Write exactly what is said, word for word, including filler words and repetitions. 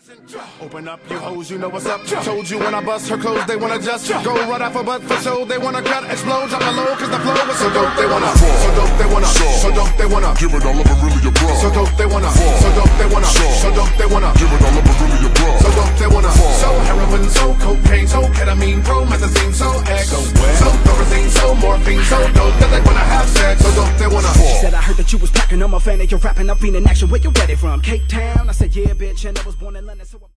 Open up, you hoes, you know what's up. Told you when I bust her clothes, they wanna just go right off a butt for show. They wanna cut, explode, drop the low, cause the flow was so dope. They wanna, so dope, they wanna, so dope, they wanna give it all up and really a bro. So dope, they wanna, so dope, they wanna, so dope, they wanna give it all up and really a bro. So dope, they wanna, so heroin, so cocaine, so ketamine, promethazine, so X, so thorazine, so morphine, so dope that they wanna have sex. So dope, they wanna. She said, I heard that you was packing. I'm a fan of your rapping. I've been in action. Where you ready from? Cape Town? I said, yeah, bitch, and I was born in London, so I'm